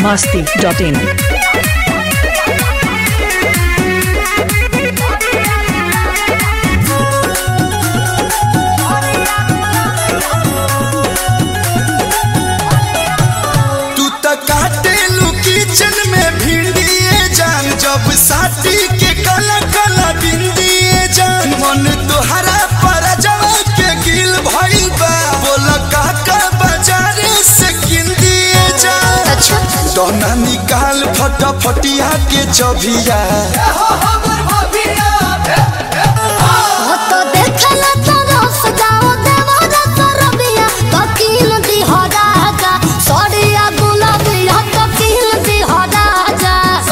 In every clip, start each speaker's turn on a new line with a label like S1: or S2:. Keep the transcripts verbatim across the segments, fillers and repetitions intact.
S1: masti dot in.
S2: जब साथी के काला काला बिंदिए जान मन तोहरा पर जवा के गिल भइल बा बोल काका बाजारे से किंदिए जान अच्छा दोना निकाल फटाफटिया के चबिया हो हमर भबिया हो तो देखला तरस गाओ देवरा तरबिया तो किन दी हो राजा सड़िया गुलाबिया तो किन दी हो राजा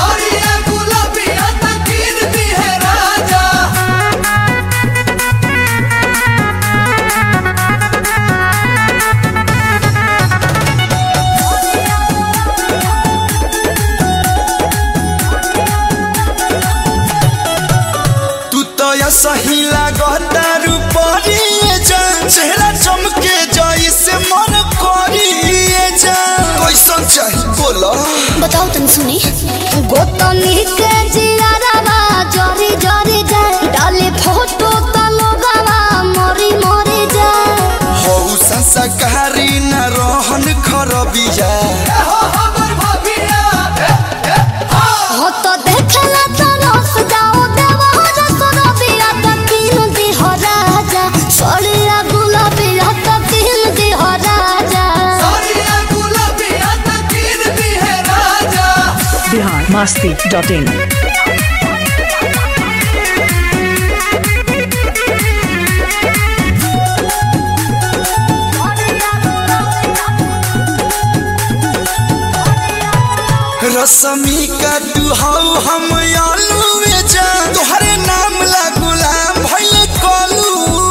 S2: सही लागता रूपरिए जान चेहरा चमके जाई से मन करिए जान कैसन चाही बोलो
S3: बताओ तन सुनी गोतनी के जियारावा जरी जरी जाए डाले फोटो त लोगावा मरी मरी जाए
S2: हो संस्कारी न रहन खरबिया हो हमर भबिया
S3: हो तो देखला तरस जाओ सड़िया गुलाबिया तो किन दी हो राजा
S2: सड़िया गुलाबिया तो किन दी है राजा
S1: Bihar masti dot in.
S2: रसमी का दुहाऊ हम आलू में जान तोहरे नाम ला गुलाम भइले कलू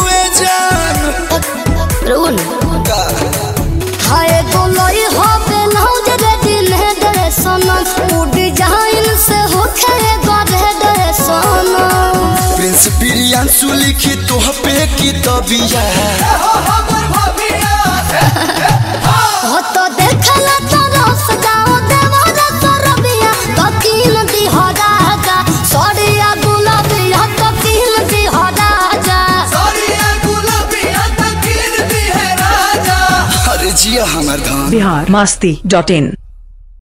S3: रुन हाय गोलोई हो बेलौज रे दिल है दे सनम उ डिजाइन से होखे गधे दे सनम
S2: प्रिंस प्रियांशु लिखी तोह पे की तबिया हो हमर भबिया
S3: हो तो देखला तरस गाओ देवरा तरबिया तो किन दी हो राजा सड़िया गुलाबिया तो किन दी हो राजा
S2: सड़िया गुलाबिया तो किन दी है राजा अरे जिया हमर धान
S1: Bihar masti dot in.